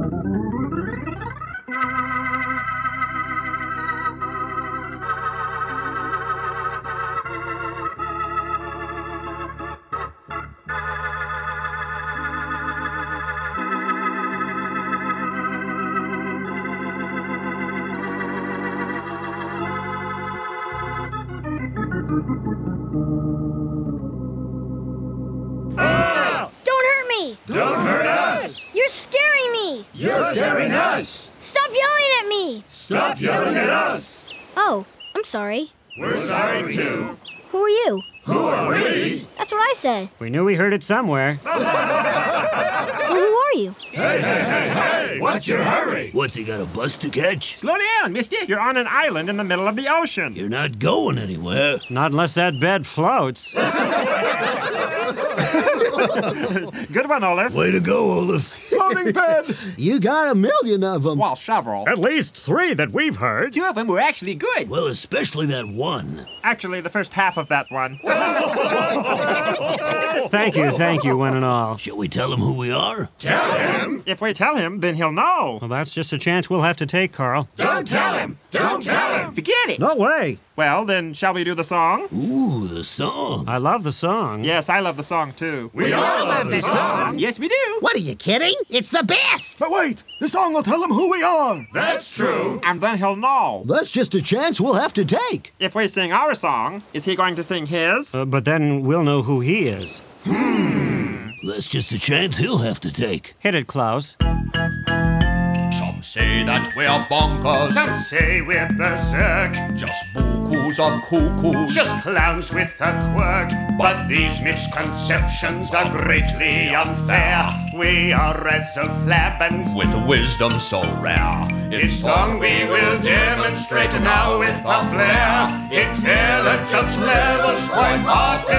Don't hurt me! Don't hurt us! You're scaring me! You're scaring us! Stop yelling at me! Stop yelling at us! Oh, I'm sorry. We're sorry too. Who are you? Who are we? That's what I said. We knew we heard it somewhere. Well, who are you? Hey! What's your hurry? What's he got, a bus to catch? Slow down, mister. You're on an island in the middle of the ocean. You're not going anywhere. Not unless that bed floats. Good one, Olaf. Way to go, Olaf. Floating bed. You got 1,000,000 of them. Well, several. At least 3 that we've heard. 2 of them were actually good. Well, especially that one. Actually, the first half of that one. Thank you, one and all. Shall we tell him who we are? Tell him! If we tell him, then he'll know. Well, that's just a chance we'll have to take, Carl. Don't tell him! Don't tell him! Forget it. No way. Well, then, shall we do the song? Ooh, the song. I love the song. Yes, I love the song, too. We all love the song! Yes, we do. What, are you kidding? It's the best. But wait, the song will tell him who we are. That's true! And then he'll know. That's just a chance we'll have to take. If we sing our song, is he going to sing his? But then we'll know who he is. That's just a chance he'll have to take. Hit it, Klaus. Some say that we're bonkers. Some say we're berserk. Just bukus of cuckoos. Just clowns with a quirk. But these misconceptions are greatly unfair. We are rhizoflabans with wisdom so rare. In song we will demonstrate now with our flair. Intelligence levels quite hard to